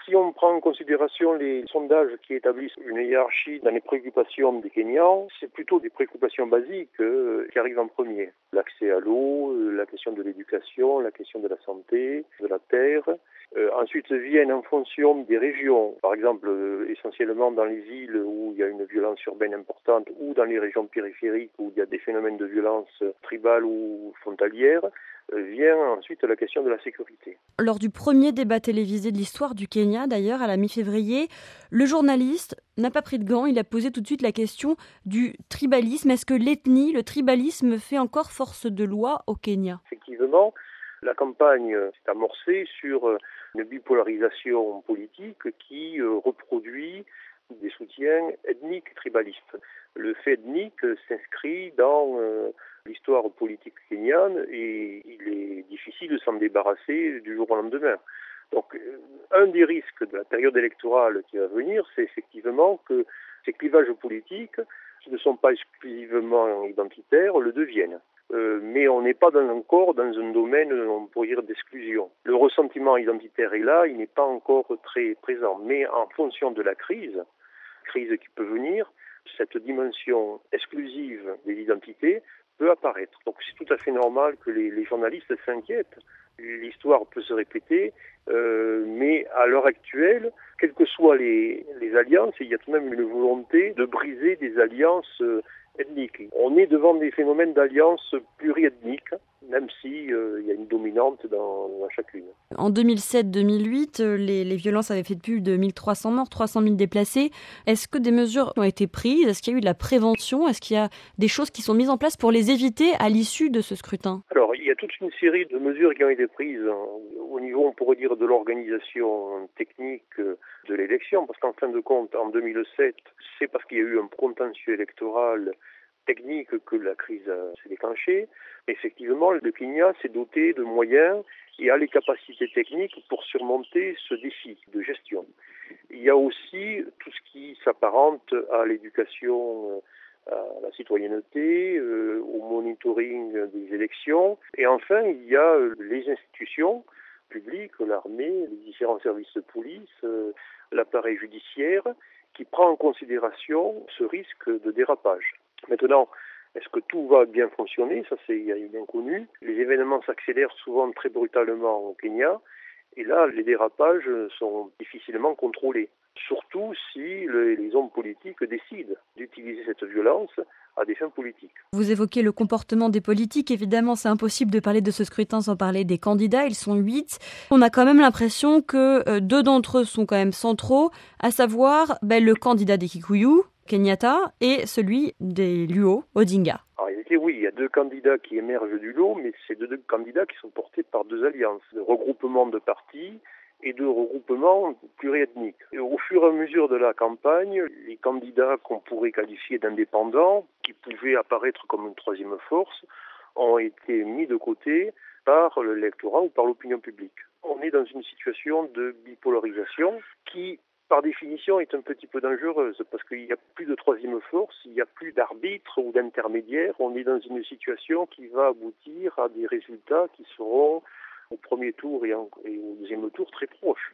Si on prend en considération les sondages qui établissent une hiérarchie dans les préoccupations des Kenyans, c'est plutôt des préoccupations basiques qui arrivent en premier. L'accès à l'eau, la question de l'éducation, la question de la santé, de la terre. Ensuite viennent en fonction des régions, par exemple essentiellement dans les îles où il y a une violence urbaine importante ou dans les régions périphériques où il y a des phénomènes de violence tribale ou frontalière, vient ensuite la question de la sécurité. Lors du premier débat télévisé de l'histoire du Kenya, d'ailleurs, à la mi-février, le journaliste n'a pas pris de gants, il a posé tout de suite la question du tribalisme. Est-ce que l'ethnie, le tribalisme fait encore force de loi au Kenya ? Effectivement, la campagne s'est amorcée sur une bipolarisation politique qui reproduit des soutiens ethniques tribalistes. Le fait ethnique s'inscrit dans l'histoire politique kenyane et il est difficile de s'en débarrasser du jour au lendemain. Donc, un des risques de la période électorale qui va venir, c'est effectivement que ces clivages politiques, qui ne sont pas exclusivement identitaires, le deviennent. Mais on n'est pas encore dans un domaine, on pourrait dire, d'exclusion. Le ressentiment identitaire est là, il n'est pas encore très présent. Mais en fonction de la crise qui peut venir, cette dimension exclusive des identités peut apparaître. Donc c'est tout à fait normal que les journalistes s'inquiètent. L'histoire peut se répéter, mais à l'heure actuelle, quelles que soient les alliances, il y a tout de même une volonté de briser des alliances ethniques. On est devant des phénomènes d'alliances pluriethniques, même si il y a une dominante dans chacune. En 2007-2008, les violences avaient fait plus de 1300 morts, 300 000 déplacés. Est-ce que des mesures ont été prises ? Est-ce qu'il y a eu de la prévention ? Est-ce qu'il y a des choses qui sont mises en place pour les éviter à l'issue de ce scrutin ? Alors, il y a toute une série de mesures qui ont été prises au niveau, on pourrait dire, de l'organisation technique de l'élection, parce qu'en fin de compte, en 2007, c'est parce qu'il y a eu un contentieux électoral technique que la crise s'est déclenchée. Effectivement, le Kenya s'est doté de moyens et a les capacités techniques pour surmonter ce défi de gestion. Il y a aussi tout ce qui s'apparente à l'éducation, à la citoyenneté, au monitoring des élections. Et enfin, il y a les institutions publiques, l'armée, les différents services de police, l'appareil judiciaire, qui prend en considération ce risque de dérapage. Maintenant, est-ce que tout va bien fonctionner ? Ça, c'est une inconnue. Les événements s'accélèrent souvent très brutalement au Kenya. Et là, les dérapages sont difficilement contrôlés. Surtout si les hommes politiques décident d'utiliser cette violence à des fins politiques. Vous évoquez le comportement des politiques. Évidemment, c'est impossible de parler de ce scrutin sans parler des candidats. Ils sont 8. On a quand même l'impression que 2 d'entre eux sont quand même centraux, à savoir le candidat des Kikuyu, Kenyatta, et celui des Luo, Odinga. En réalité, oui, il y a 2 candidats qui émergent du lot, mais c'est 2 candidats qui sont portés par 2 alliances, de regroupement de partis et de regroupement pluriethnique. Et au fur et à mesure de la campagne, les candidats qu'on pourrait qualifier d'indépendants, qui pouvaient apparaître comme une troisième force, ont été mis de côté par l'électorat ou par l'opinion publique. On est dans une situation de bipolarisation qui, par définition, est un petit peu dangereuse parce qu'il n'y a plus de troisième force, il n'y a plus d'arbitre ou d'intermédiaire. On est dans une situation qui va aboutir à des résultats qui seront au premier tour et au deuxième tour très proches.